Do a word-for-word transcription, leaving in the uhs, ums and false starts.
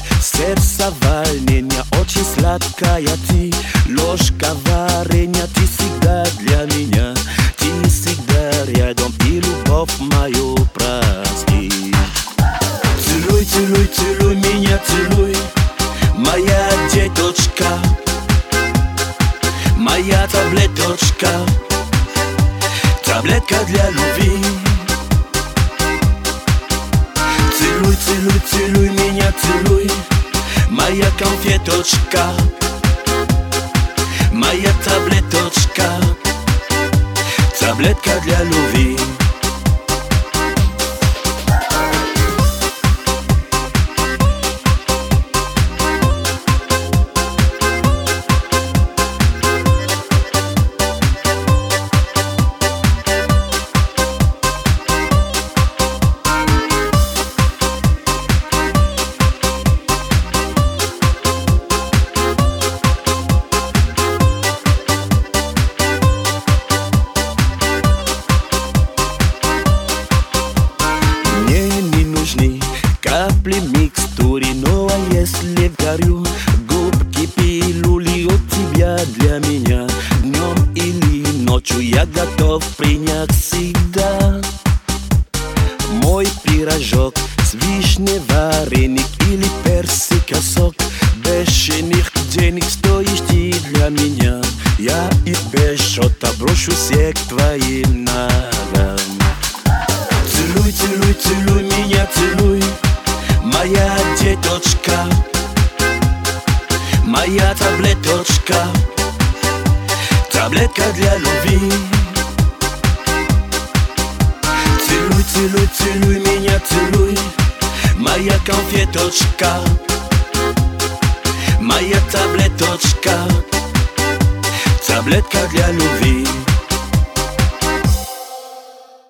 ночь, сердце волнения, очень сладкая ты. Ложка варенья, ты всегда для меня. Ты всегда рядом, и любовь мою прости. Целуй, целуй, целуй меня, целуй, моя деточка, моя таблеточка, таблетка для любви. Целуй, целуй, целуй меня, целуй, моя конфеточка, моя таблеточка, таблетка для любви. Капли микстуры, ну а если горю, губки пилюли от тебя для меня. Днем или ночью я готов принять всегда. Мой пирожок с вишней, вареник или персика сок. Больше них денег стоишь ты для меня. Я и без счета брошу всех к твоим ногам. Целуй, целуй, целуй меня, целуй, моя деточка, моя таблеточка, таблетка для любви. Целуй, целуй, целуй меня, целуй, моя конфеточка, моя таблеточка, таблетка для любви.